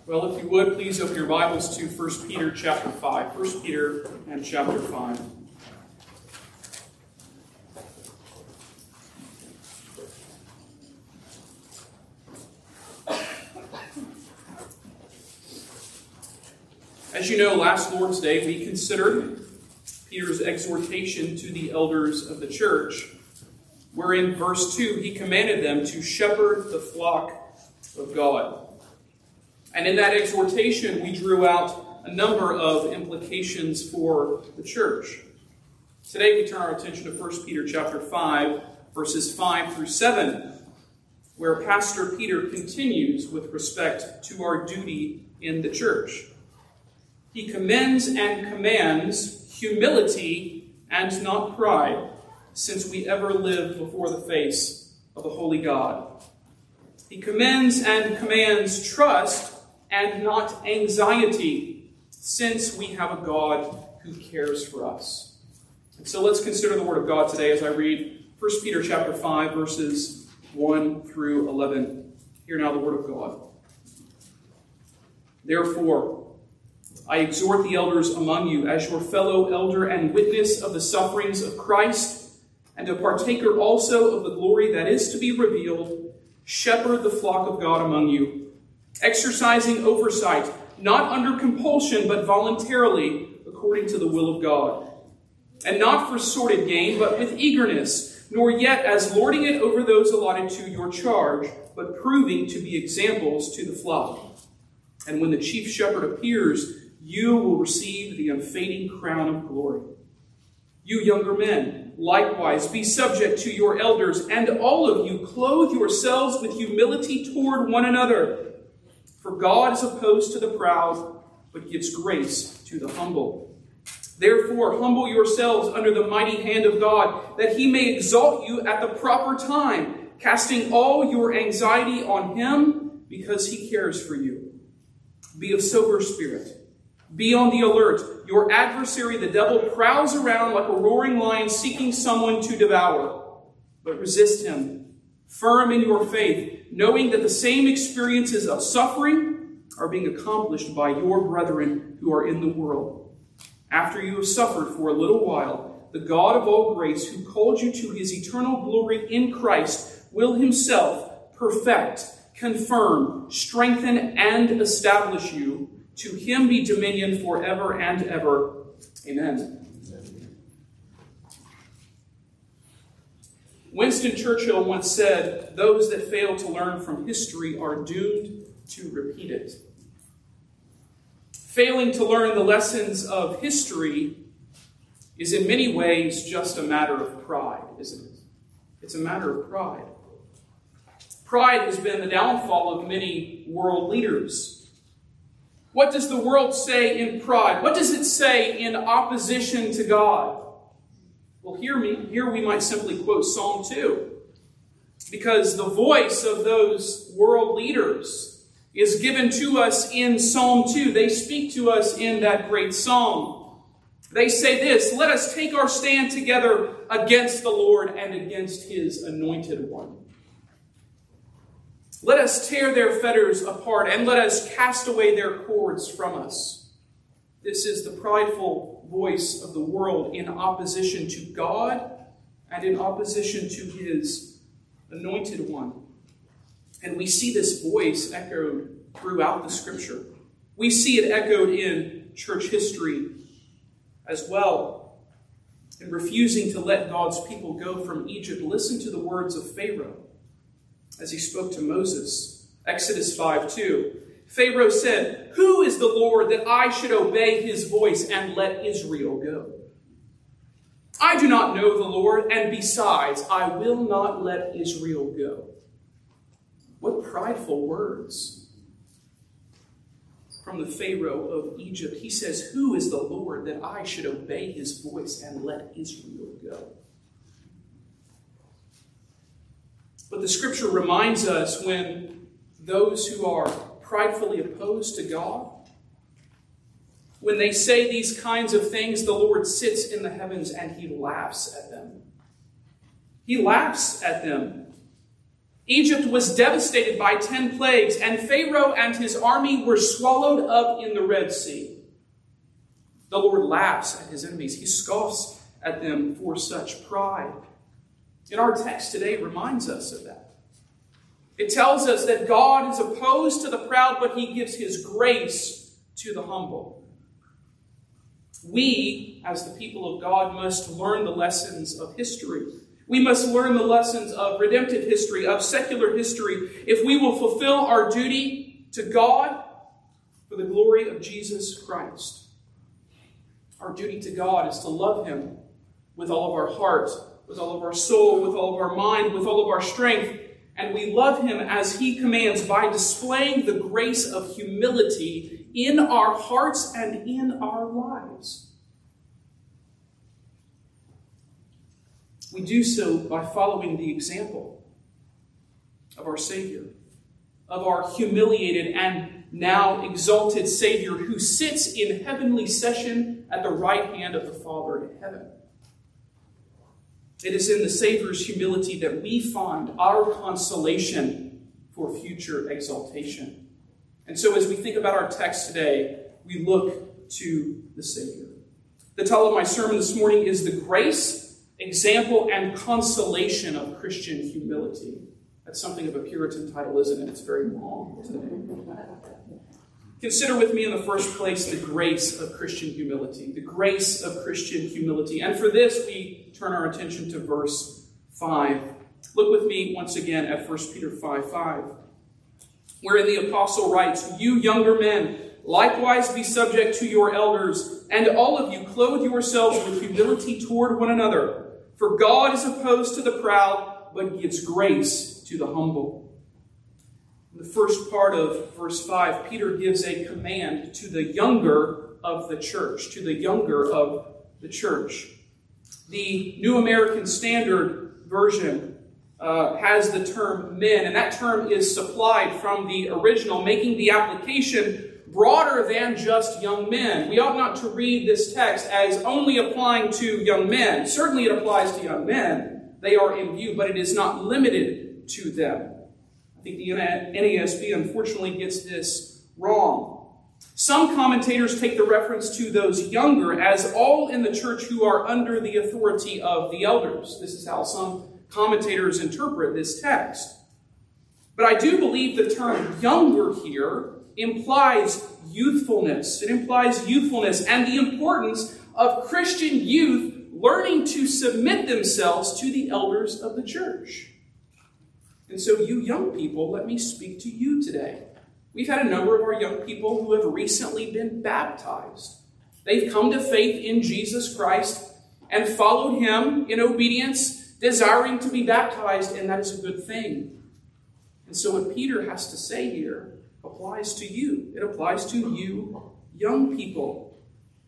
Well, if you would, please open your Bibles to 1 Peter chapter 5. 1 Peter and chapter 5. As you know, last Lord's Day we considered Peter's exhortation to the elders of the church, where in verse 2 he commanded them to shepherd the flock of God. And in that exhortation, we drew out a number of implications for the church. Today, we turn our attention to 1 Peter chapter 5, verses 5 through 7, where Pastor Peter continues with respect to our duty in the church. He commends and commands humility and not pride, since we ever live before the face of the holy God. He commends and commands trust and not anxiety, since we have a God who cares for us. And so let's consider the Word of God today as I read 1 Peter chapter 5, verses 1 through 11. Hear now the Word of God. Therefore, I exhort the elders among you as your fellow elder and witness of the sufferings of Christ, and a partaker also of the glory that is to be revealed, shepherd the flock of God among you, exercising oversight, not under compulsion, but voluntarily, according to the will of God. And not for sordid gain, but with eagerness, nor yet as lording it over those allotted to your charge, but proving to be examples to the flock. And when the chief shepherd appears, you will receive the unfading crown of glory. You younger men, likewise, be subject to your elders, and all of you clothe yourselves with humility toward one another. For God is opposed to the proud, but gives grace to the humble. Therefore, humble yourselves under the mighty hand of God, that he may exalt you at the proper time, casting all your anxiety on him, because he cares for you. Be of sober spirit. Be on the alert. Your adversary, the devil, prowls around like a roaring lion seeking someone to devour. But resist him, firm in your faith, knowing that the same experiences of suffering are being accomplished by your brethren who are in the world. After you have suffered for a little while, the God of all grace, who called you to his eternal glory in Christ, will himself perfect, confirm, strengthen, and establish you. To him be dominion forever and ever. Amen. Winston Churchill once said, "Those that fail to learn from history are doomed to repeat it." Failing to learn the lessons of history is in many ways just a matter of pride, isn't it? It's a matter of pride. Pride has been the downfall of many world leaders. What does the world say in pride? What does it say in opposition to God? Well, here we might simply quote Psalm 2, because the voice of those world leaders is given to us in Psalm 2. They speak to us in that great psalm. They say this: "Let us take our stand together against the Lord and against his anointed one. Let us tear their fetters apart and let us cast away their cords from us." This is the prideful voice of the world in opposition to God and in opposition to his anointed one. And we see this voice echoed throughout the Scripture. We see it echoed in church history as well. In refusing to let God's people go from Egypt, listen to the words of Pharaoh as he spoke to Moses. Exodus 5:2. Pharaoh said, "Who is the Lord that I should obey his voice and let Israel go? I do not know the Lord, and besides, I will not let Israel go." What prideful words from the Pharaoh of Egypt. He says, "Who is the Lord that I should obey his voice and let Israel go?" But the Scripture reminds us when those who are pridefully opposed to God, when they say these kinds of things, the Lord sits in the heavens and he laughs at them. He laughs at them. Egypt was devastated by 10 plagues, and Pharaoh and his army were swallowed up in the Red Sea. The Lord laughs at his enemies. He scoffs at them for such pride. And our text today reminds us of that. It tells us that God is opposed to the proud, but he gives his grace to the humble. We, as the people of God, must learn the lessons of history. We must learn the lessons of redemptive history, of secular history, if we will fulfill our duty to God for the glory of Jesus Christ. Our duty to God is to love him with all of our heart, with all of our soul, with all of our mind, with all of our strength. And we love him as he commands by displaying the grace of humility in our hearts and in our lives. We do so by following the example of our Savior, of our humiliated and now exalted Savior who sits in heavenly session at the right hand of the Father in heaven. It is in the Savior's humility that we find our consolation for future exaltation. And so as we think about our text today, we look to the Savior. The title of my sermon this morning is The Grace, Example, and Consolation of Christian Humility. That's something of a Puritan title, isn't it? It's very long today. Consider with me in the first place the grace of Christian humility. The grace of Christian humility. And for this, we turn our attention to verse 5. Look with me once again at 1 Peter 5:5, wherein the apostle writes, "You younger men, likewise be subject to your elders, and all of you clothe yourselves with humility toward one another. For God is opposed to the proud, but gives grace to the humble." In the first part of verse 5, Peter gives a command to the younger of the church, to the younger of the church. The New American Standard Version has the term men, and that term is supplied from the original, making the application broader than just young men. We ought not to read this text as only applying to young men. Certainly it applies to young men. They are in view, but it is not limited to them. I think the NASB unfortunately gets this wrong. Some commentators take the reference to those younger as all in the church who are under the authority of the elders. This is how some commentators interpret this text. But I do believe the term younger here implies youthfulness. It implies youthfulness and the importance of Christian youth learning to submit themselves to the elders of the church. And so you young people, let me speak to you today. We've had a number of our young people who have recently been baptized. They've come to faith in Jesus Christ and followed him in obedience, desiring to be baptized, and that is a good thing. And so what Peter has to say here applies to you. It applies to you young people.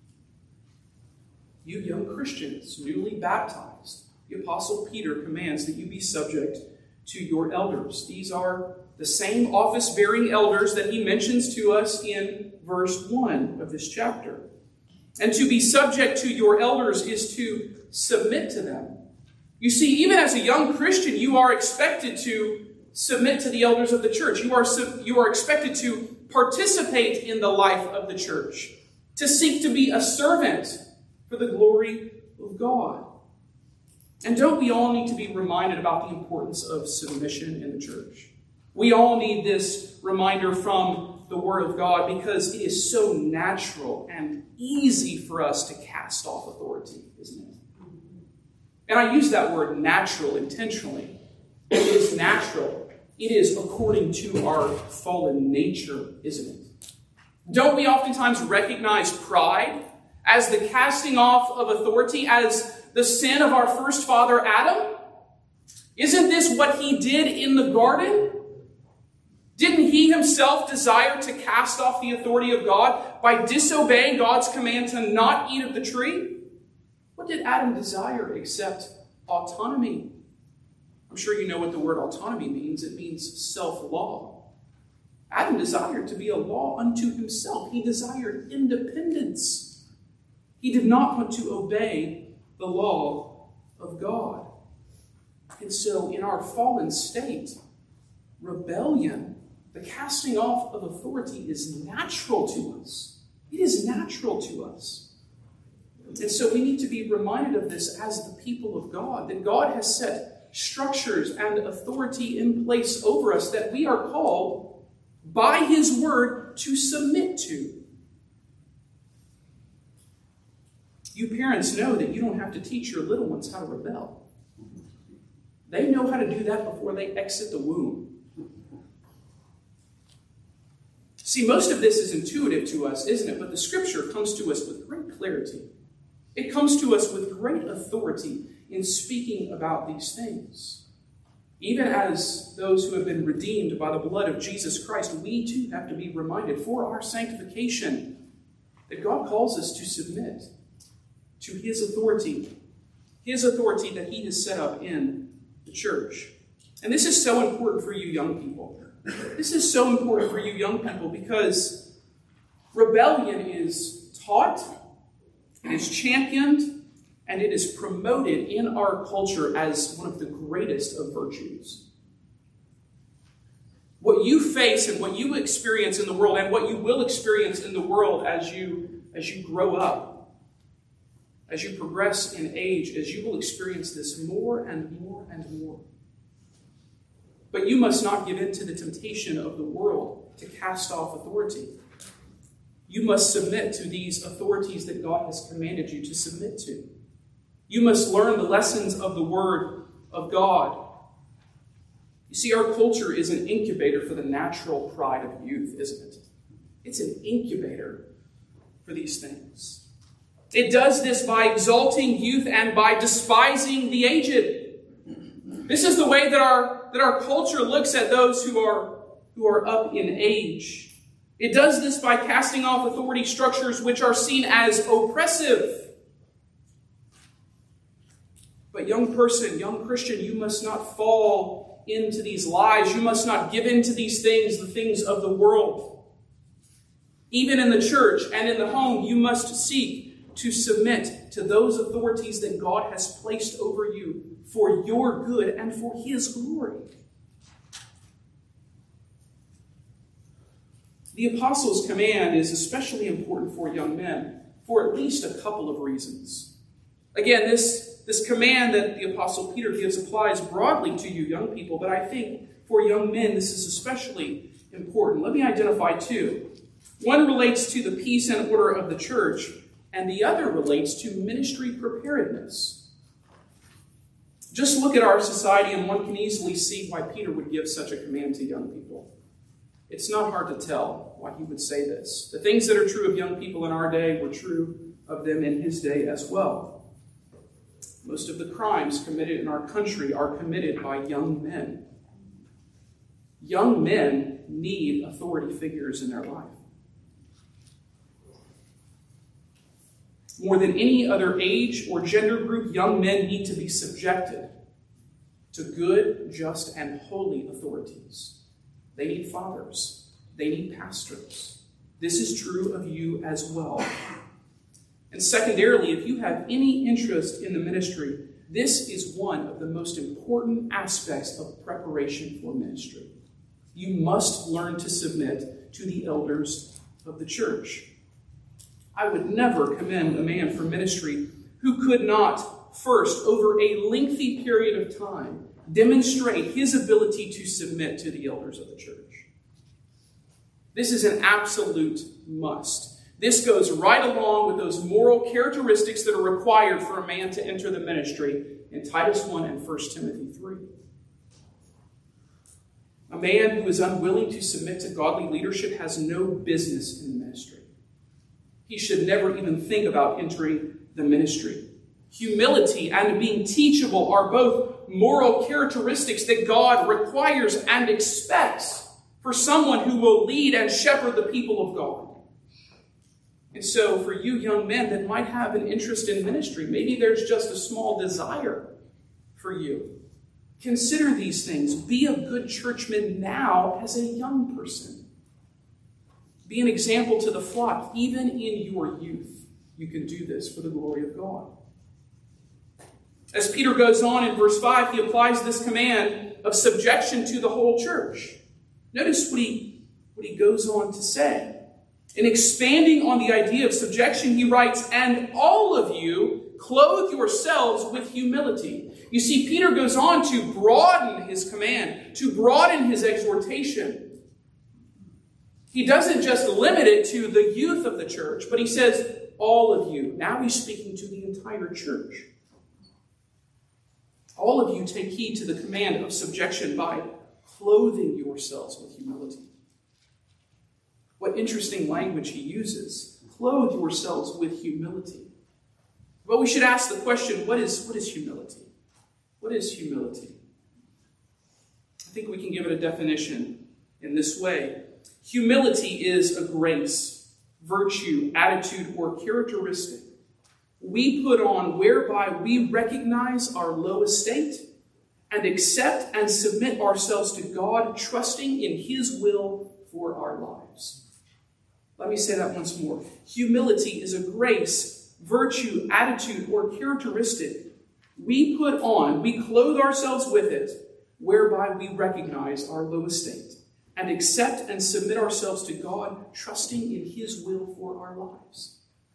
You young Christians, newly baptized. The Apostle Peter commands that you be subject to your elders. These are the same office-bearing elders that he mentions to us in verse 1 of this chapter. And to be subject to your elders is to submit to them. You see, even as a young Christian, you are expected to submit to the elders of the church. You are expected to participate in the life of the church, to seek to be a servant for the glory of God. And don't we all need to be reminded about the importance of submission in the church? We all need this reminder from the Word of God because it is so natural and easy for us to cast off authority, isn't it? And I use that word natural intentionally. It is natural. It is according to our fallen nature, isn't it? Don't we oftentimes recognize pride as the casting off of authority, as the sin of our first father Adam? Isn't this what he did in the garden? Didn't he himself desire to cast off the authority of God by disobeying God's command to not eat of the tree? What did Adam desire except autonomy? I'm sure you know what the word autonomy means. It means self-law. Adam desired to be a law unto himself. He desired independence. He did not want to obey the law of God. And so in our fallen state, rebellion, the casting off of authority, is natural to us. It is natural to us. And so we need to be reminded of this as the people of God, that God has set structures and authority in place over us that we are called by his word to submit to. You parents know that you don't have to teach your little ones how to rebel. They know how to do that before they exit the womb. See, most of this is intuitive to us, isn't it? But the scripture comes to us with great clarity. It comes to us with great authority in speaking about these things. Even as those who have been redeemed by the blood of Jesus Christ, we too have to be reminded for our sanctification that God calls us to submit to his authority that he has set up in the church. And this is so important for you young people. This is so important for you young people because rebellion is taught, it is championed, and it is promoted in our culture as one of the greatest of virtues. What you face and what you experience in the world and what you will experience in the world as you grow up, as you progress in age, as you will experience this more and more and more. But you must not give in to the temptation of the world to cast off authority. You must submit to these authorities that God has commanded you to submit to. You must learn the lessons of the Word of God. You see, our culture is an incubator for the natural pride of youth, isn't it? It's an incubator for these things. It does this by exalting youth and by despising the aged. This is the way that our culture looks at those who are up in age. It does this by casting off authority structures which are seen as oppressive. But young person, young Christian, you must not fall into these lies. You must not give in to these things, the things of the world. Even in the church and in the home, you must seek to submit to those authorities that God has placed over you for your good and for his glory. The apostles' command is especially important for young men for at least a couple of reasons. Again, this command that the apostle Peter gives applies broadly to you young people, but I think for young men this is especially important. Let me identify two. One relates to the peace and order of the church, and the other relates to ministry preparedness. Just look at our society and one can easily see why Peter would give such a command to young people. It's not hard to tell why he would say this. The things that are true of young people in our day were true of them in his day as well. Most of the crimes committed in our country are committed by young men. Young men need authority figures in their life. More than any other age or gender group, young men need to be subjected to good, just, and holy authorities. They need fathers. They need pastors. This is true of you as well. And secondarily, if you have any interest in the ministry, this is one of the most important aspects of preparation for ministry. You must learn to submit to the elders of the church. I would never commend a man for ministry who could not first, over a lengthy period of time, demonstrate his ability to submit to the elders of the church. This is an absolute must. This goes right along with those moral characteristics that are required for a man to enter the ministry in Titus 1 and 1 Timothy 3. A man who is unwilling to submit to godly leadership has no business in the ministry. He should never even think about entering the ministry. Humility and being teachable are both moral characteristics that God requires and expects for someone who will lead and shepherd the people of God. And so for you young men that might have an interest in ministry, maybe there's just a small desire for you. Consider these things. Be a good churchman now as a young person. Be an example to the flock, even in your youth. You can do this for the glory of God. As Peter goes on in verse 5, he applies this command of subjection to the whole church. Notice what he goes on to say. In expanding on the idea of subjection, he writes, "And all of you clothe yourselves with humility." You see, Peter goes on to broaden his command, to broaden his exhortation. He doesn't just limit it to the youth of the church, but he says, all of you. Now he's speaking to the entire church. All of you take heed to the command of subjection by clothing yourselves with humility. What interesting language he uses. Clothe yourselves with humility. Well, we should ask the question, what is humility? What is humility? I think we can give it a definition in this way. Humility is a grace, virtue, attitude, or characteristic we put on whereby we recognize our low estate and accept and submit ourselves to God, trusting in His will for our lives. Let me say that once more. Humility is a grace, virtue, attitude, or characteristic we put on, we clothe ourselves with it, whereby we recognize our low estate and accept and submit ourselves to God, trusting in His will for our lives.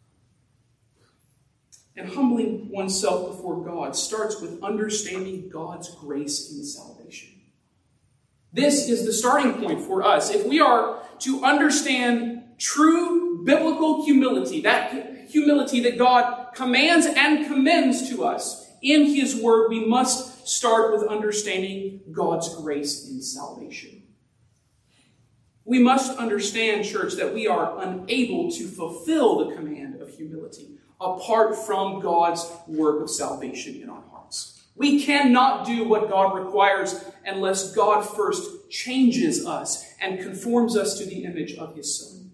And humbling oneself before God starts with understanding God's grace in salvation. This is the starting point for us. If we are to understand true biblical humility, that humility that God commands and commends to us in His Word, we must start with understanding God's grace in salvation. We must understand, church, that we are unable to fulfill the command of humility apart from God's work of salvation in our hearts. We cannot do what God requires unless God first changes us and conforms us to the image of His Son.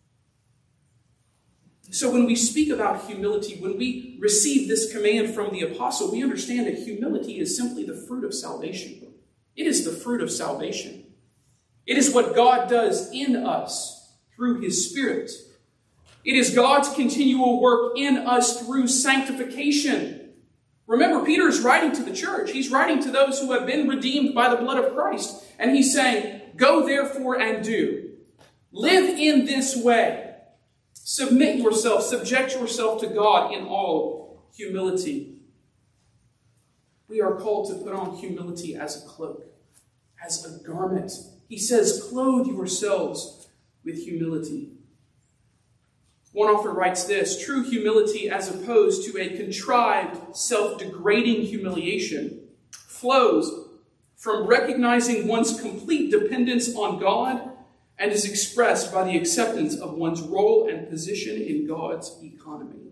So when we speak about humility, when we receive this command from the apostle, we understand that humility is simply the fruit of salvation. It is the fruit of salvation. It is what God does in us through His Spirit. It is God's continual work in us through sanctification. Remember, Peter is writing to the church. He's writing to those who have been redeemed by the blood of Christ. And he's saying, go therefore and do. Live in this way. Submit yourself, subject yourself to God in all humility. We are called to put on humility as a cloak, as a garment. He says, clothe yourselves with humility. One author writes this: true humility, as opposed to a contrived, self-degrading humiliation, flows from recognizing one's complete dependence on God and is expressed by the acceptance of one's role and position in God's economy.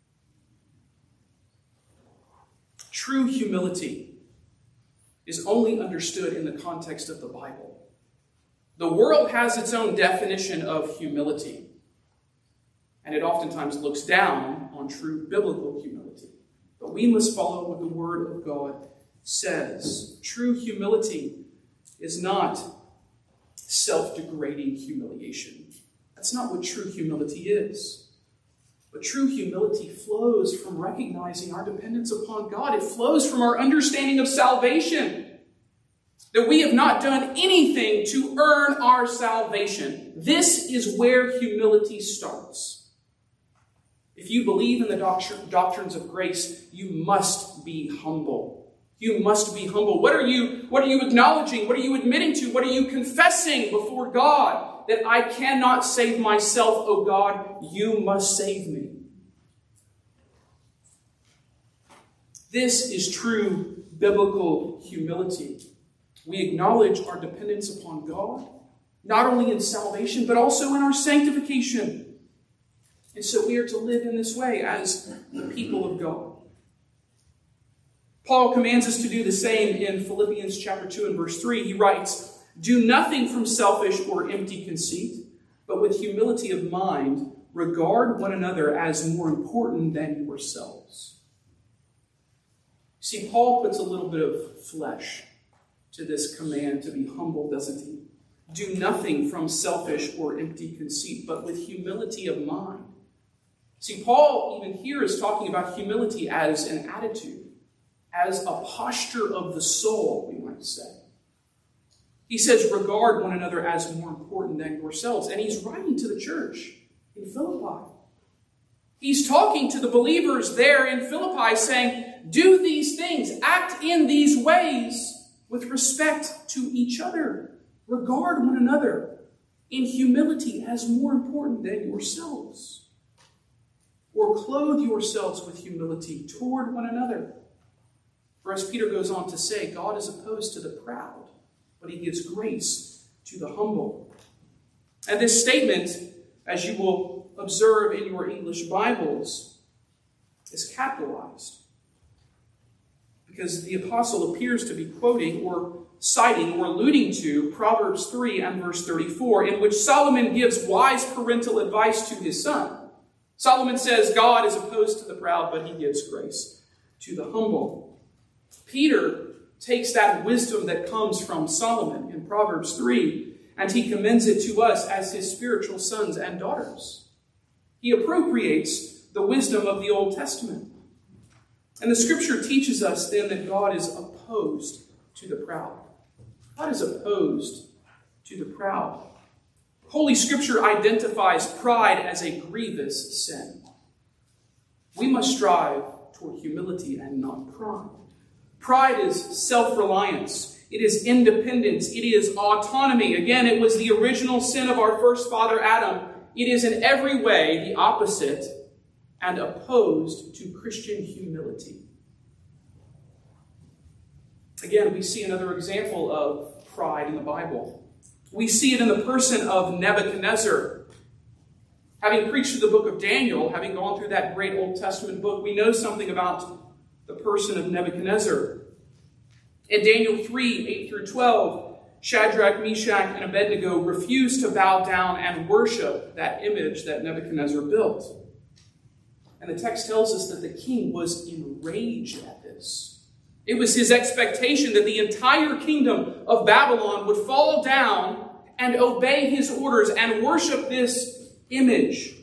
True humility is only understood in the context of the Bible. The world has its own definition of humility, and it oftentimes looks down on true biblical humility. But we must follow what the Word of God says. True humility is not self-degrading humiliation. That's not what true humility is. But true humility flows from recognizing our dependence upon God. It flows from our understanding of salvation. That we have not done anything to earn our salvation. This is where humility starts. If you believe in the doctrines of grace, you must be humble. You must be humble. What are you acknowledging? What are you admitting to? What are you confessing before God? That I cannot save myself, O God, you must save me. This is true biblical humility. We acknowledge our dependence upon God, not only in salvation, but also in our sanctification. And so we are to live in this way as the people of God. Paul commands us to do the same in Philippians chapter 2 and verse 3. He writes, do nothing from selfish or empty conceit, but with humility of mind, regard one another as more important than yourselves. See, Paul puts a little bit of flesh to this command to be humble, doesn't he? Do nothing from selfish or empty conceit, but with humility of mind. See, Paul even here is talking about humility as an attitude, as a posture of the soul, we might say. He says, regard one another as more important than yourselves. And he's writing to the church in Philippi. He's talking to the believers there in Philippi saying, do these things, act in these ways with respect to each other. Regard one another in humility as more important than yourselves. Or clothe yourselves with humility toward one another. For as Peter goes on to say, God is opposed to the proud, but he gives grace to the humble. And this statement, as you will observe in your English Bibles, is capitalized. Because the apostle appears to be quoting or citing or alluding to Proverbs 3 and verse 34, in which Solomon gives wise parental advice to his son. Solomon says, God is opposed to the proud, but he gives grace to the humble. Peter takes that wisdom that comes from Solomon in Proverbs 3, and he commends it to us as his spiritual sons and daughters. He appropriates the wisdom of the Old Testament. And the scripture teaches us then that God is opposed to the proud. God is opposed to the proud. Holy Scripture identifies pride as a grievous sin. We must strive toward humility and not pride. Pride is self-reliance. It is independence. It is autonomy. Again, it was the original sin of our first father, Adam. It is in every way the opposite and opposed to Christian humility. Again, we see another example of pride in the Bible. We see it in the person of Nebuchadnezzar. Having preached through the book of Daniel, having gone through that great Old Testament book, we know something about the person of Nebuchadnezzar. In Daniel 3, 8 through 12, Shadrach, Meshach, and Abednego refused to bow down and worship that image that Nebuchadnezzar built. And the text tells us that the king was enraged at this. It was his expectation that the entire kingdom of Babylon would fall down and obey his orders and worship this image.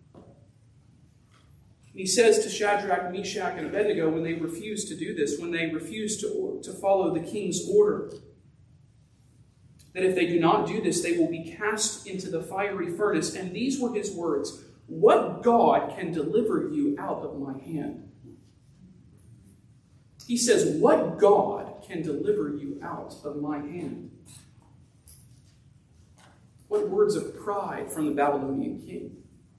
And he says to Shadrach, Meshach, and Abednego, when they refused to do this, when they refused to follow the king's order, that if they do not do this, they will be cast into the fiery furnace. And these were his words: what God can deliver you out of my hand? He says, what God can deliver you out of my hand? What words of pride from the Babylonian king.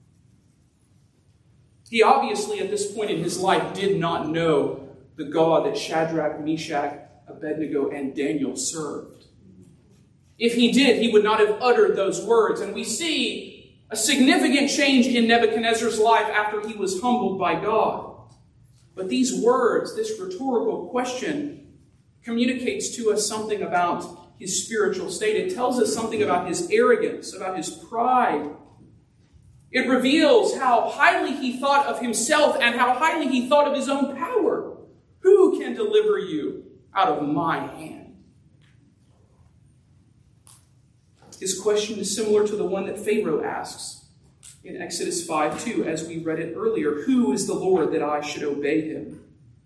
He obviously, at this point in his life, did not know the God that Shadrach, Meshach, Abednego, and Daniel served. If he did, he would not have uttered those words. And we see a significant change in Nebuchadnezzar's life after he was humbled by God. But these words, this rhetorical question, communicates to us something about his spiritual state. It tells us something about his arrogance, about his pride. It reveals how highly he thought of himself and how highly he thought of his own power. Who can deliver you out of my hand? His question is similar to the one that Pharaoh asks in Exodus 5:2, as we read it earlier. Who is the Lord that I should obey him?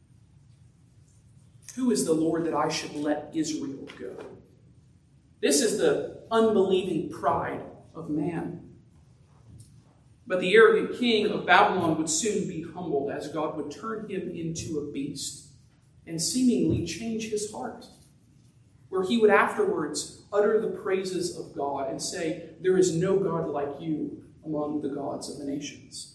Who is the Lord that I should let Israel go? This is the unbelieving pride of man. But the arrogant king of Babylon would soon be humbled as God would turn him into a beast and seemingly change his heart, where he would afterwards utter the praises of God and say, there is no God like you among the gods of the nations.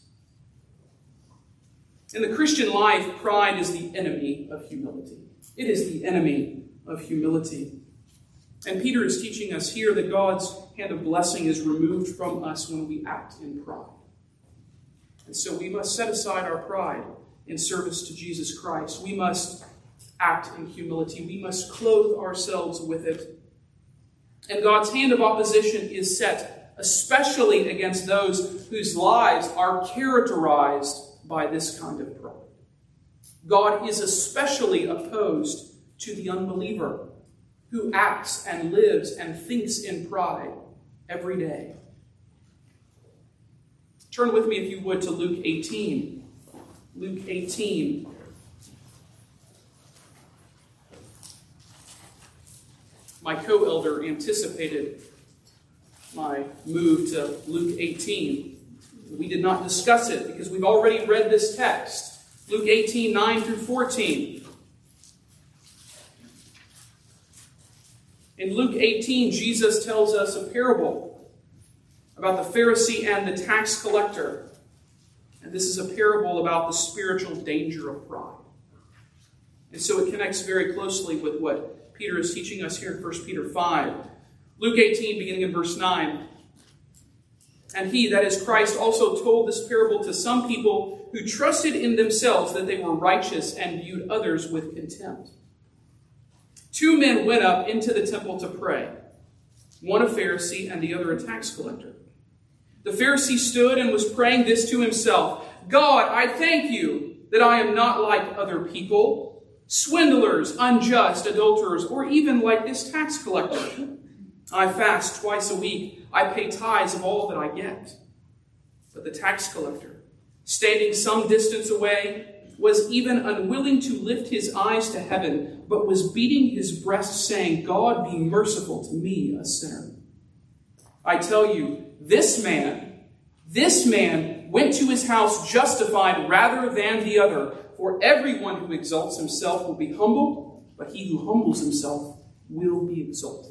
In the Christian life, pride is the enemy of humility. It is the enemy of humility. And Peter is teaching us here that God's hand of blessing is removed from us when we act in pride. And so we must set aside our pride in service to Jesus Christ. We must act in humility. We must clothe ourselves with it. And God's hand of opposition is set especially against those whose lives are characterized by this kind of pride. God is especially opposed to the unbeliever who acts and lives and thinks in pride every day. Turn with me, if you would, to Luke 18. Luke 18. My co-elder anticipated my move to Luke 18. We did not discuss it because we've already read this text. Luke 18, 9 through 14. In Luke 18, Jesus tells us a parable about the Pharisee and the tax collector. And this is a parable about the spiritual danger of pride. And so it connects very closely with what Peter is teaching us here in 1 Peter 5. Luke 18, beginning in verse 9. And he, that is Christ, also told this parable to some people who trusted in themselves that they were righteous and viewed others with contempt. 2 men went up into the temple to pray, one a Pharisee and the other a tax collector. The Pharisee stood and was praying this to himself: God, I thank you that I am not like other people, swindlers, unjust, adulterers, or even like this tax collector. I fast twice a week. I pay tithes of all that I get. But the tax collector, standing some distance away, was even unwilling to lift his eyes to heaven, but was beating his breast, saying, God, be merciful to me, a sinner. I tell you, this man went to his house justified rather than the other. For everyone who exalts himself will be humbled, but he who humbles himself will be exalted.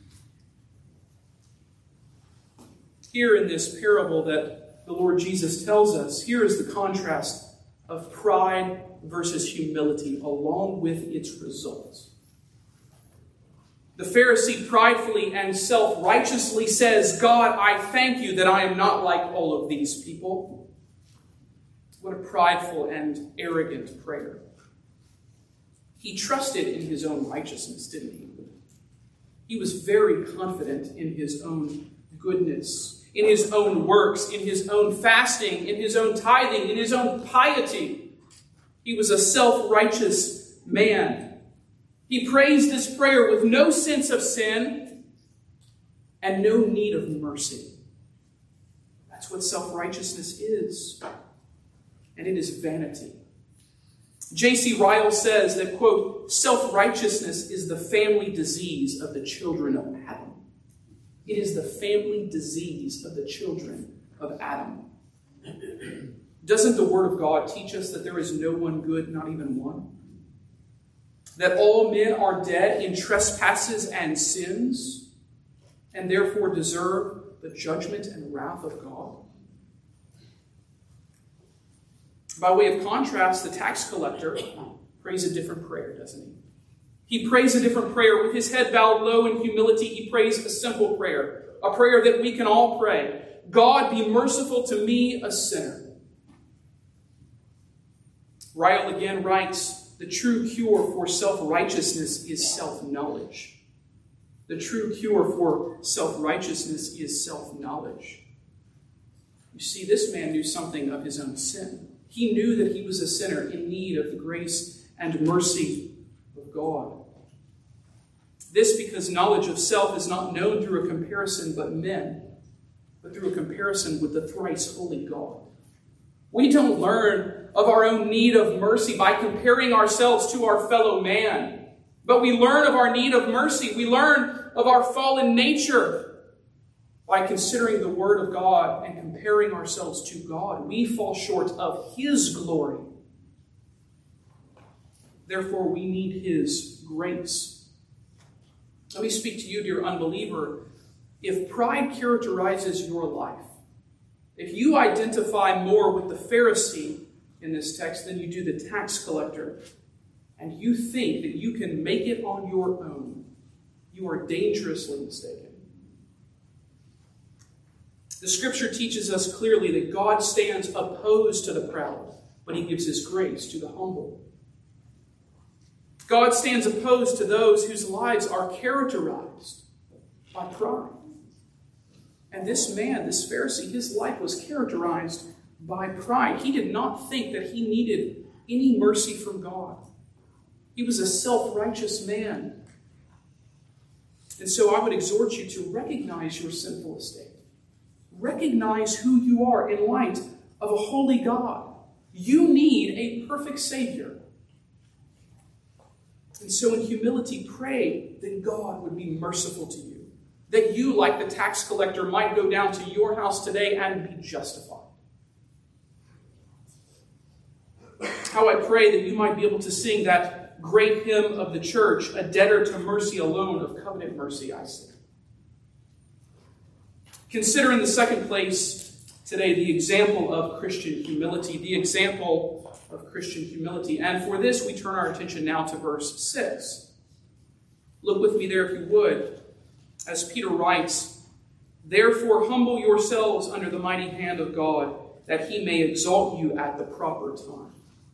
Here in this parable that the Lord Jesus tells us, here is the contrast of pride versus humility, along with its results. The Pharisee pridefully and self-righteously says, God, I thank you that I am not like all of these people. What a prideful and arrogant prayer. He trusted in his own righteousness, didn't he? He was very confident in his own goodness, in his own works, in his own fasting, in his own tithing, in his own piety. He was a self-righteous man. He prays this prayer with no sense of sin and no need of mercy. That's what self-righteousness is. And it is vanity. J.C. Ryle says that, quote, self-righteousness is the family disease of the children of Adam. It is the family disease of the children of Adam. Doesn't the Word of God teach us that there is no one good, not even one? That all men are dead in trespasses and sins, and therefore deserve the judgment and wrath of God? By way of contrast, the tax collector prays a different prayer, doesn't he? He prays a different prayer. With his head bowed low in humility, he prays a simple prayer, a prayer that we can all pray. God, be merciful to me, a sinner. Ryle again writes, the true cure for self-righteousness is self-knowledge. The true cure for self-righteousness is self-knowledge. You see, this man knew something of his own sin. He knew that he was a sinner in need of the grace and mercy of God. This because knowledge of self is not known through a comparison but through a comparison with the thrice holy God. We don't learn of our own need of mercy by comparing ourselves to our fellow man, but we learn of our need of mercy. We learn of our fallen nature by considering the Word of God and comparing ourselves to God. We fall short of His glory. Therefore, we need His grace. Let me speak to you, dear unbeliever. If pride characterizes your life, if you identify more with the Pharisee in this text than you do the tax collector, and you think that you can make it on your own, you are dangerously mistaken. The Scripture teaches us clearly that God stands opposed to the proud, but He gives His grace to the humble. God stands opposed to those whose lives are characterized by pride. And this man, this Pharisee, his life was characterized by pride. He did not think that he needed any mercy from God. He was a self-righteous man. And so I would exhort you to recognize your sinful estate. Recognize who you are in light of a holy God. You need a perfect Savior. And so in humility, pray that God would be merciful to you, that you, like the tax collector, might go down to your house today and be justified. How I pray that you might be able to sing that great hymn of the church, "A debtor to mercy alone, of covenant mercy I sing." Consider in the second place today the example of Christian humility, the example of Christian humility. And for this, we turn our attention now to verse 6. Look with me there if you would, as Peter writes, "Therefore humble yourselves under the mighty hand of God, that he may exalt you at the proper time."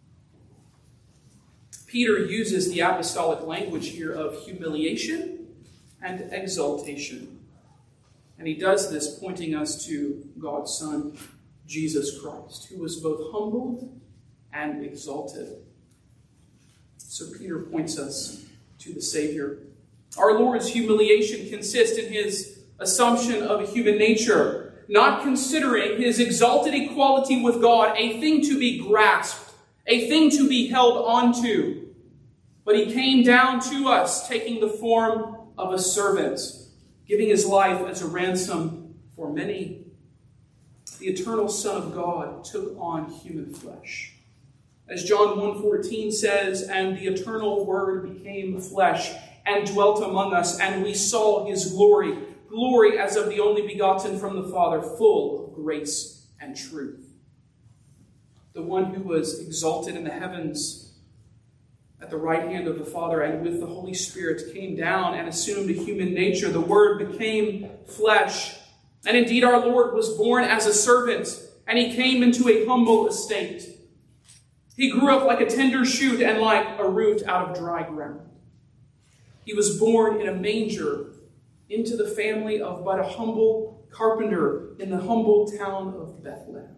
Peter uses the apostolic language here of humiliation and exaltation. And he does this pointing us to God's Son, Jesus Christ, who was both humbled and exalted. So Peter points us to the Savior. Our Lord's humiliation consists in his assumption of a human nature, not considering his exalted equality with God a thing to be grasped, a thing to be held onto. But he came down to us, taking the form of a servant, giving his life as a ransom for many. The eternal Son of God took on human flesh. As John 1:14 says, "And the eternal Word became flesh and dwelt among us, and we saw his glory, glory as of the only begotten from the Father, full of grace and truth." The one who was exalted in the heavens at the right hand of the Father and with the Holy Spirit came down and assumed a human nature. The Word became flesh. And indeed our Lord was born as a servant, and he came into a humble estate. He grew up like a tender shoot and like a root out of dry ground. He was born in a manger into the family of but a humble carpenter in the humble town of Bethlehem.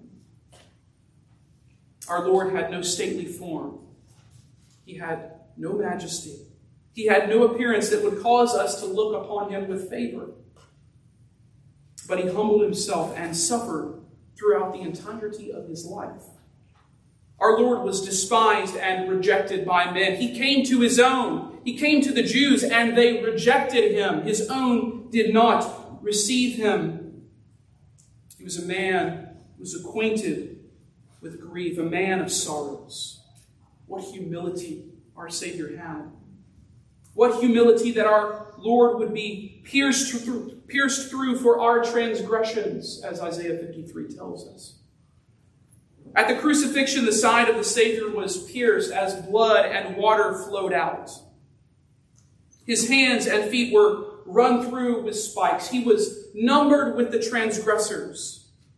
Our Lord had no stately form. He had no majesty. He had no appearance that would cause us to look upon him with favor. But he humbled himself and suffered throughout the entirety of his life. Our Lord was despised and rejected by men. He came to his own. He came to the Jews, and they rejected him. His own did not receive him. He was a man who was acquainted with grief, a man of sorrows. What humility our Savior had. What humility that our Lord would be pierced through for our transgressions, as Isaiah 53 tells us. At the crucifixion, the side of the Savior was pierced as blood and water flowed out. His hands and feet were run through with spikes. He was numbered with the transgressors.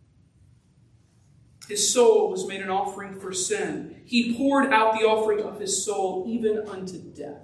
His soul was made an offering for sin. He poured out the offering of his soul even unto death.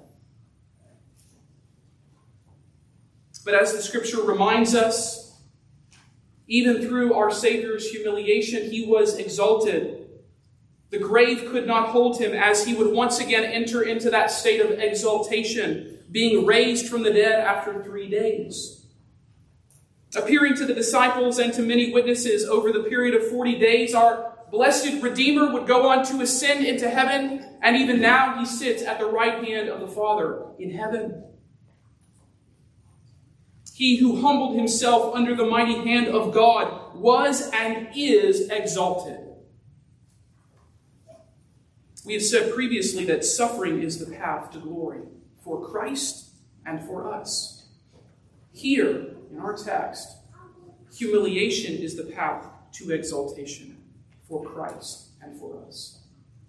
But as the Scripture reminds us, even through our Savior's humiliation, he was exalted. The grave could not hold him, as he would once again enter into that state of exaltation, being raised from the dead after 3 days. Appearing to the disciples and to many witnesses over the period of 40 days, our blessed Redeemer would go on to ascend into heaven, and even now he sits at the right hand of the Father in heaven. He who humbled himself under the mighty hand of God was and is exalted. We have said previously that suffering is the path to glory for Christ and for us. Here, in our text, humiliation is the path to exaltation for Christ and for us.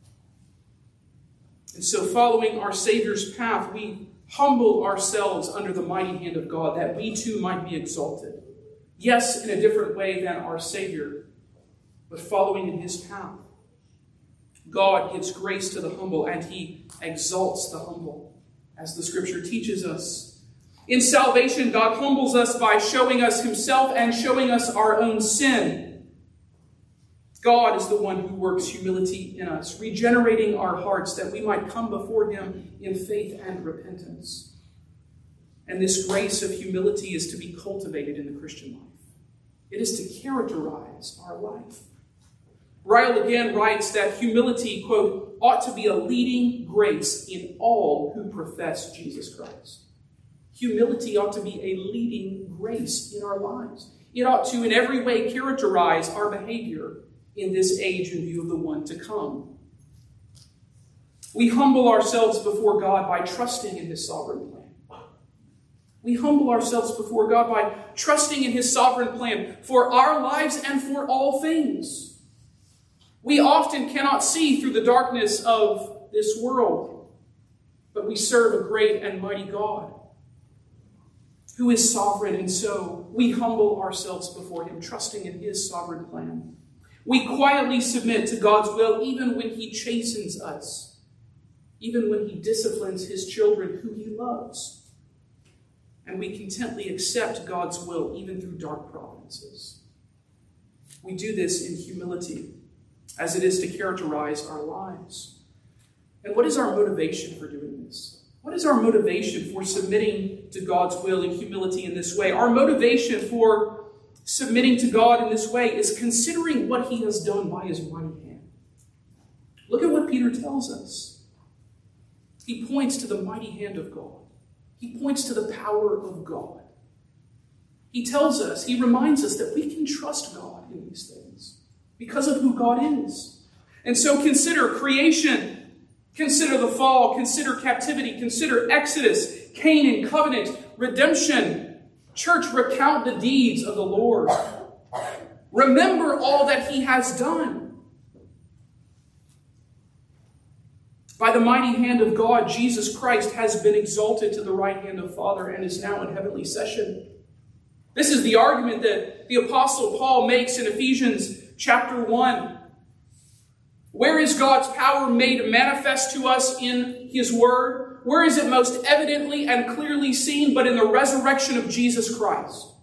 And so following our Savior's path, we humble ourselves under the mighty hand of God, that we too might be exalted. Yes, in a different way than our Savior, but following in his path. God gives grace to the humble, and he exalts the humble, as the Scripture teaches us. In salvation, God humbles us by showing us himself and showing us our own sin. God is the one who works humility in us, regenerating our hearts that we might come before him in faith and repentance. And this grace of humility is to be cultivated in the Christian life. It is to characterize our life. Ryle again writes that humility, quote, ought to be a leading grace in all who profess Jesus Christ. Humility ought to be a leading grace in our lives. It ought to in every way characterize our behavior in this age in view of the one to come. We humble ourselves before God by trusting in his sovereign plan. We humble ourselves before God by trusting in his sovereign plan for our lives and for all things. We often cannot see through the darkness of this world, but we serve a great and mighty God who is sovereign, and so we humble ourselves before him, trusting in his sovereign plan. We quietly submit to God's will even when he chastens us, even when he disciplines his children who he loves. And we contently accept God's will even through dark providences. We do this in humility, as it is to characterize our lives. And what is our motivation for doing this? What is our motivation for submitting to God's will in humility in this way? Our motivation for submitting to God in this way is considering what he has done by his mighty hand. Look at what Peter tells us. He points to the mighty hand of God. He points to the power of God. He tells us, he reminds us that we can trust God in these things because of who God is. And so consider creation. Consider the fall, consider captivity, consider Exodus, Canaan, covenant, redemption. Church, recount the deeds of the Lord. Remember all that he has done. By the mighty hand of God, Jesus Christ has been exalted to the right hand of Father and is now in heavenly session. This is the argument that the Apostle Paul makes in Ephesians chapter 1. Where is God's power made manifest to us in his word? Where is it most evidently and clearly seen but in the resurrection of Jesus Christ?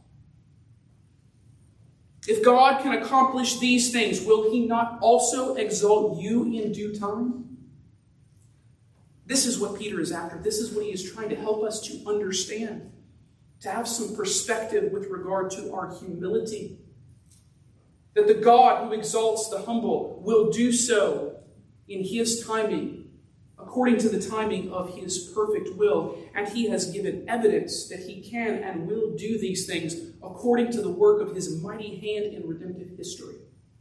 If God can accomplish these things, will he not also exalt you in due time? This is what Peter is after. This is what he is trying to help us to understand, to have some perspective with regard to our humility. That the God who exalts the humble will do so in his timing, according to the timing of his perfect will. And he has given evidence that he can and will do these things according to the work of his mighty hand in redemptive history.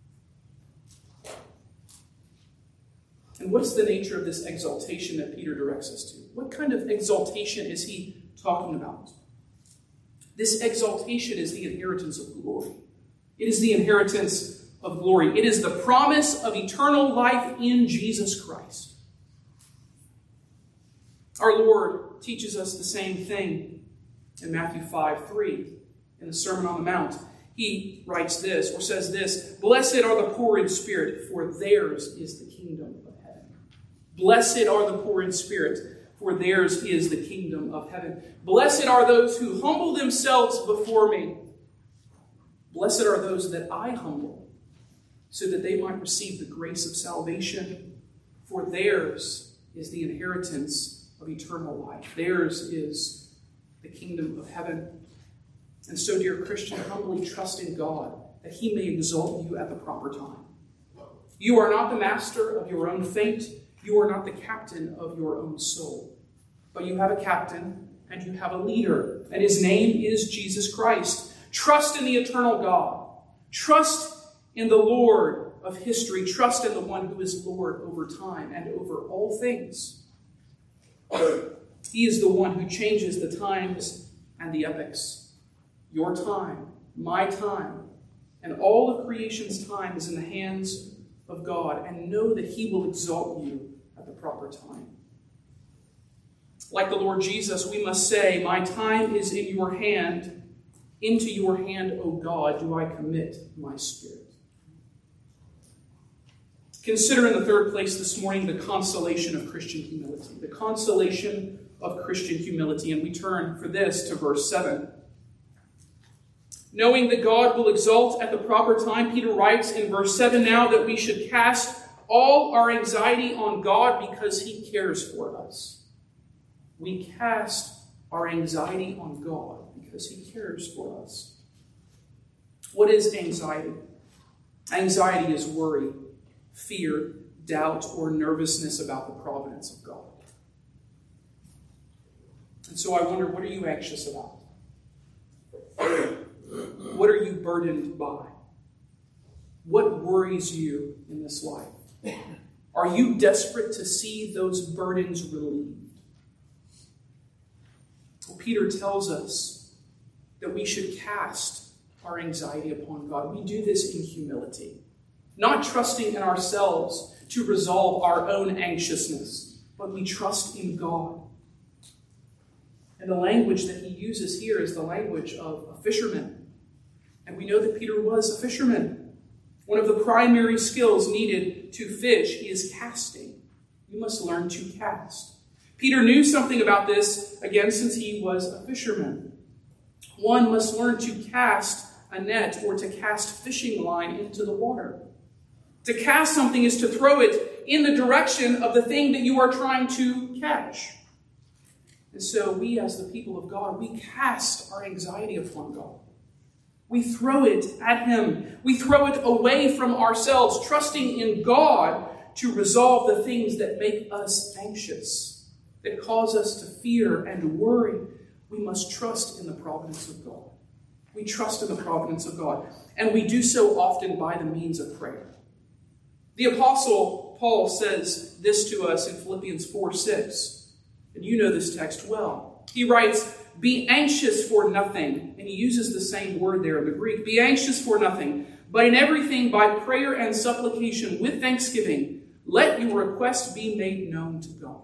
And what's the nature of this exaltation that Peter directs us to? What kind of exaltation is he talking about? This exaltation is the inheritance of glory. It is the inheritance of glory. It is the promise of eternal life in Jesus Christ. Our Lord teaches us the same thing in Matthew 5:3 in the Sermon on the Mount. He writes this, or says this, "Blessed are the poor in spirit, for theirs is the kingdom of heaven." Blessed are the poor in spirit, for theirs is the kingdom of heaven. Blessed are those who humble themselves before me. Blessed are those that I humble, so that they might receive the grace of salvation. For theirs is the inheritance of eternal life. Theirs is the kingdom of heaven. And so, dear Christian, humbly trust in God that he may exalt you at the proper time. You are not the master of your own fate. You are not the captain of your own soul. But you have a captain and you have a leader, and his name is Jesus Christ. Trust in the eternal God. Trust in the Lord of history. Trust in the one who is Lord over time and over all things. He is the one who changes the times and the epochs. Your time, my time, and all of creation's time is in the hands of God. And know that he will exalt you at the proper time. Like the Lord Jesus, we must say, "My time is in your hand. Into your hand, O God, do I commit my spirit." Consider in the third place this morning the consolation of Christian humility. The consolation of Christian humility. And we turn for this to verse 7. Knowing that God will exalt at the proper time, Peter writes in verse 7 now that we should cast all our anxiety on God because he cares for us. We cast our anxiety on God because he cares for us. What is anxiety? Anxiety is worry, fear, doubt, or nervousness about the providence of God. And so I wonder, what are you anxious about? What are you burdened by? What worries you in this life? Are you desperate to see those burdens relieved? Well, Peter tells us that we should cast our anxiety upon God. We do this in humility, not trusting in ourselves to resolve our own anxiousness, but we trust in God. And the language that he uses here is the language of a fisherman. And we know that Peter was a fisherman. One of the primary skills needed to fish is casting. You must learn to cast. Peter knew something about this, again, since he was a fisherman. One must learn to cast a net or to cast fishing line into the water. To cast something is to throw it in the direction of the thing that you are trying to catch. And so we, as the people of God, we cast our anxiety upon God. We throw it at him. We throw it away from ourselves, trusting in God to resolve the things that make us anxious, that cause us to fear and worry. We must trust in the providence of God. We trust in the providence of God. And we do so often by the means of prayer. The Apostle Paul says this to us in Philippians 4:6. And you know this text well. He writes, "Be anxious for nothing." And he uses the same word there in the Greek. "Be anxious for nothing, but in everything by prayer and supplication with thanksgiving, let your request be made known to God."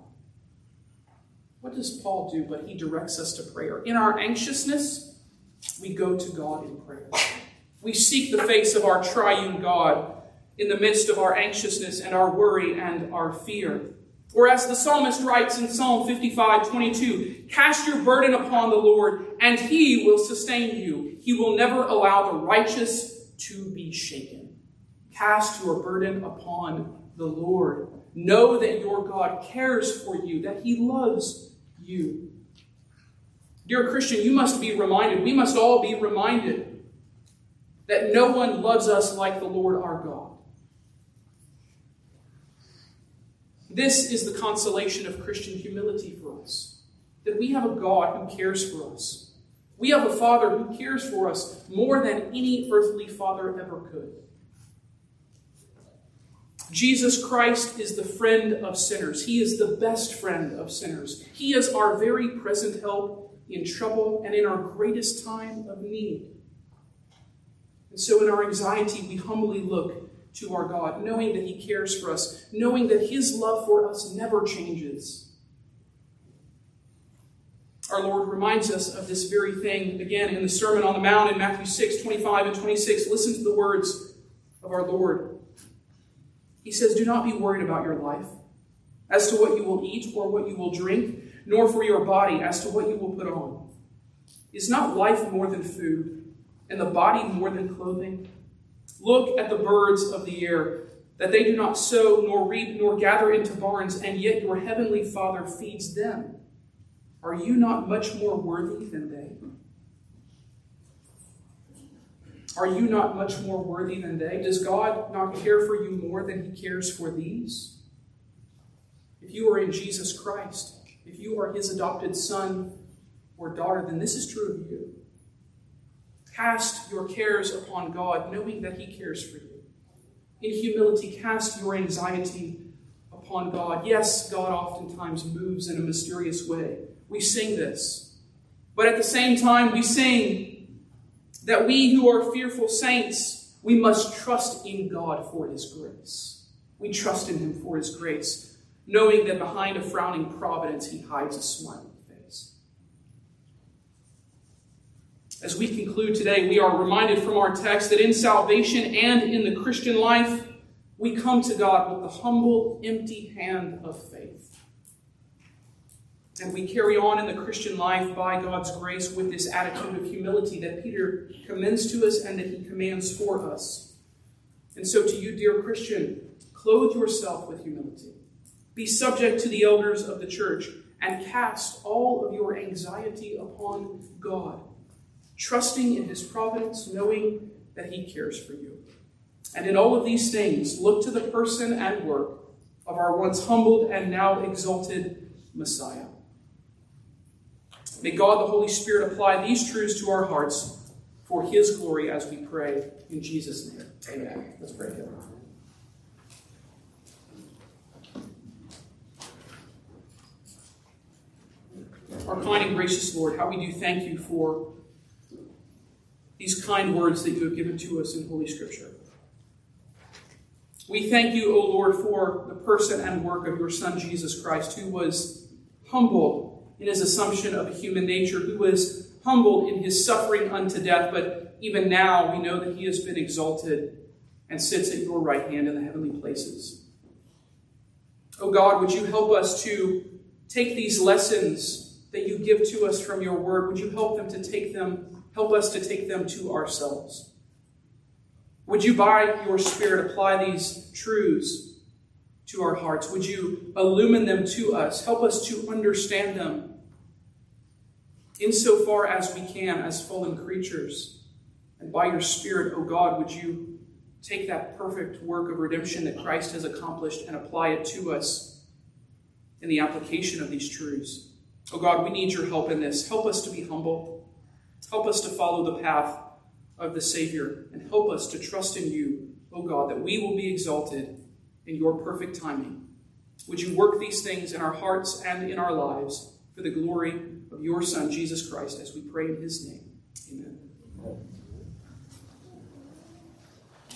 What does Paul do? But he directs us to prayer. In our anxiousness, we go to God in prayer. We seek the face of our triune God in the midst of our anxiousness and our worry and our fear. Or as the psalmist writes in Psalm 55:22, "Cast your burden upon the Lord, and he will sustain you. He will never allow the righteous to be shaken." Cast your burden upon the Lord. Know that your God cares for you, that he loves you. Dear Christian, you must be reminded, we must all be reminded, that no one loves us like the Lord our God. This is the consolation of Christian humility for us, that we have a God who cares for us. We have a Father who cares for us more than any earthly father ever could. Jesus Christ is the friend of sinners. He is the best friend of sinners. He is our very present help in trouble and in our greatest time of need. And so in our anxiety, we humbly look to our God, knowing that he cares for us, knowing that his love for us never changes. Our Lord reminds us of this very thing again in the Sermon on the Mount in Matthew 6:25 and 26. Listen to the words of our Lord. He says, "Do not be worried about your life, as to what you will eat or what you will drink, nor for your body as to what you will put on. Is not life more than food, and the body more than clothing? Look at the birds of the air, that they do not sow, nor reap, nor gather into barns, and yet your heavenly Father feeds them. Are you not much more worthy than they? Are you not much more worthy than they? Does God not care for you more than he cares for these? If you are in Jesus Christ, if you are his adopted son or daughter, then this is true of you. Cast your cares upon God, knowing that he cares for you. In humility, cast your anxiety upon God. Yes, God oftentimes moves in a mysterious way. We sing this. But at the same time, we sing that we who are fearful saints, we must trust in God for his grace. We trust in him for his grace, knowing that behind a frowning providence, he hides a smiling face. As we conclude today, we are reminded from our text that in salvation and in the Christian life, we come to God with the humble, empty hand of faith. And we carry on in the Christian life by God's grace with this attitude of humility that Peter commends to us and that he commands for us. And so to you, dear Christian, clothe yourself with humility. Be subject to the elders of the church and cast all of your anxiety upon God, trusting in his providence, knowing that he cares for you. And in all of these things, look to the person and work of our once humbled and now exalted Messiah. May God, the Holy Spirit, apply these truths to our hearts for his glory as we pray in Jesus' name. Amen. Let's pray together. Our kind and gracious Lord, how we do thank you for these kind words that you have given to us in Holy Scripture. We thank you, O Lord, for the person and work of your Son, Jesus Christ, who was humbled in his assumption of human nature, who was humbled in his suffering unto death, but even now we know that he has been exalted and sits at your right hand in the heavenly places. O God, would you help us to take these lessons that you give to us from your word? Would you help us to take them to ourselves? Would you, by your Spirit, apply these truths to our hearts? Would you illumine them to us? Help us to understand them insofar as we can as fallen creatures. And by your Spirit, O God, would you take that perfect work of redemption that Christ has accomplished and apply it to us in the application of these truths. Oh God, we need your help in this. Help us to be humble. Help us to follow the path of the Savior. And help us to trust in you, oh God, that we will be exalted in your perfect timing. Would you work these things in our hearts and in our lives for the glory of your Son, Jesus Christ, as we pray in his name. Amen.